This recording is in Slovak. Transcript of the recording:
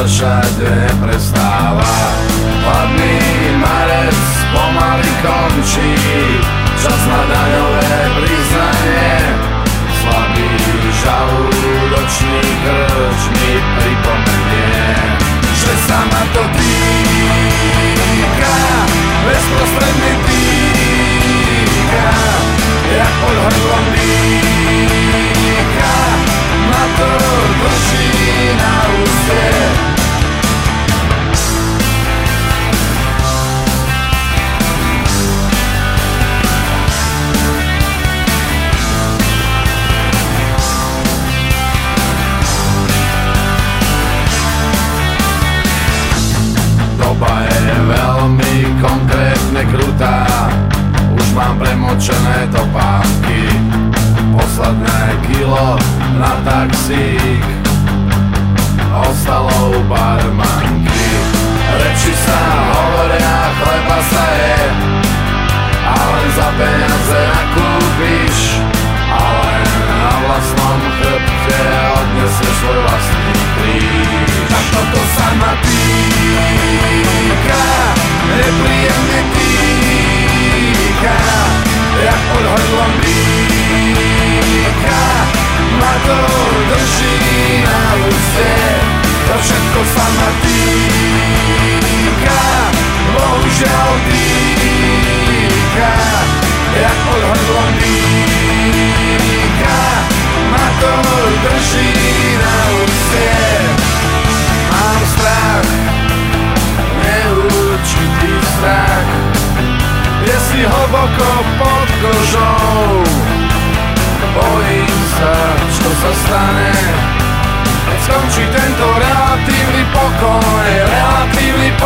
pršať neprestáva. Hladný marec pomaly končí, čas na daňové priznanie. Slabý žalúdočný krč mi pripomenie, že sa ma to týka, bezprostredne týka, jak pod hrdlom dýka, ma to drží na úste. Doba je veľmi konkrétne krutá, už mám premočené topánky, posledné kilo na taxík, ostalo u barmanky. Reči sa hovoria, chleba sa je, a len za peniaze nakúpiš, a len na vlastnom chrbte odnesieš svoj vlastný kríž. A toto sa ma týka, nepríjemne týka, jak pod hrdlom dýka, ma to drží na úste. To všetko sa ma týka, bohužiaľ týka, jak pod hrdlom dýka, ma to drží na úste. Mám strach, neurčitý strach, je si hlboko pod kožou. Bojím sa, čo sa stane, keď skončí tento relatívny pokoj, relatívny pokoj.